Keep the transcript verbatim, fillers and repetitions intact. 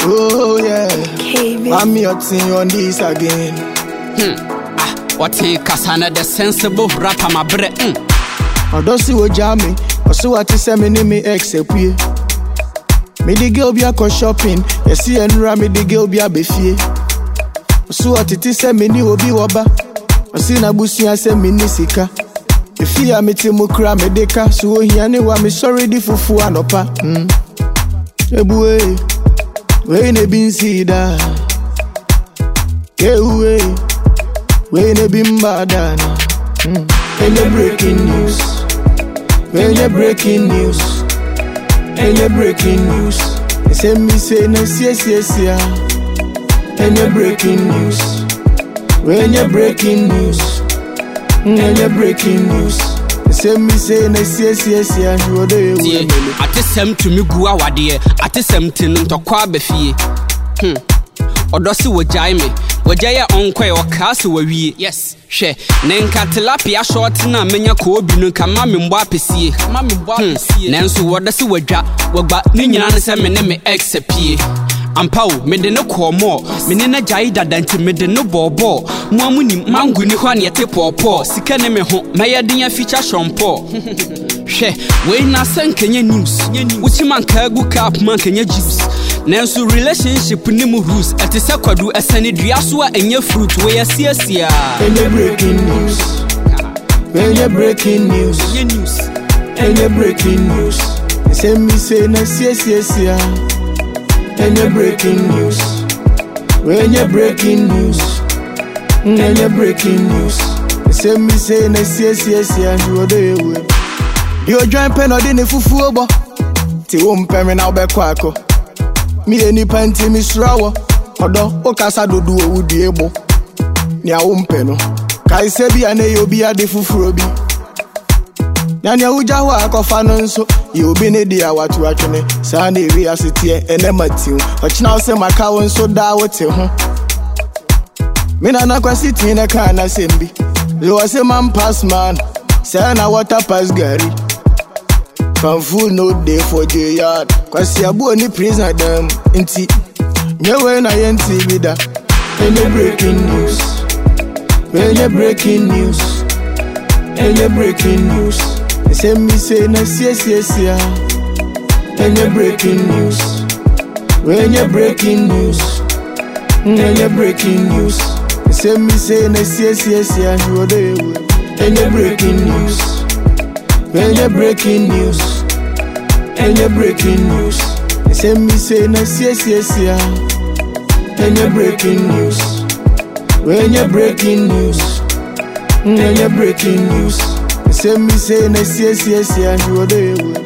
Oh yeah, I'm your thing on this again. Hmm. Ah, what he kasana the sensible rapper my bre. Hmm. I don't see what jammy. I saw what he said me name me except we. Me the girl be a go shopping. You see and ram me the girl be a befie. I saw what he said me ni obi waba. I see na busi and say me ni sika. If you are me timu kra me deka. So he ane wa me sorry di fufu anopa. Hmm. Ebuwe. We ne bin sida. Ebuwe. We ne bin badana. Hmm. Any breaking news. Any breaking news. Any breaking news. Say me say no yes yes yeah. Any breaking news. Any breaking news. Any breaking news. Say me say no yes yes yeah. You dey we. Atesem to me gu awade. Atesem tin to kwa befie. Hmm. Odosi wo jai me. Wajaya onkwe wakasi wawie. Yes, she nenka tilapia short na menya ko obi no kama me mbo apesie. Kama me mbo apesie. Nenso wodasi wadwa wagba ni nyina ne se me ne me exepie. Ampawo me de ne ko mo me ne na jai dada nti me de no bobo mo amuni mangu ni hwa ne yete popo sika ne me ho meye den ya feature shompo. She we na senkenye news wuchi manka gu cap mankenye juice. Nenso relationship ni mu rules etese kwadu esane dua so a enye fruit we yesiasia. Any breaking news. Any breaking news. Any news. Any breaking news. Say me say no yesiasia. Any breaking news. Any breaking news. Any breaking news. Say me say no yesiasia. You dey we. You join pen or dey fufu obo. Ti wo mpe me na obekwa ako. Me any panty me srawo odo okasa dodu owu di ebo ni a umpe no kai se bia na ye obi ade fufuro bi na ne uja ho akofa no nso ye obi ne dia watu atwene sa na ewi asetie ene matiu ochina se maka won so da wote ho me na na kwasi tin na ka na sembi le was a man pass man say na water pass gari. Can fool no day for the yard. Cause you are ni prisoner them. Inti. Nyewe na yenti vida. Any breaking news. Any breaking news. Any breaking news. Say me say no yes yes yeah. Any breaking news. Any breaking news. Any breaking news. Say me say no yes yes yeah. You dey we. Any breaking news. Any breaking news. Any breaking news. Say me say no yes yes yeah. Any breaking news. Any breaking news. Any breaking news. Say me say no yes yes yeah. You dey we.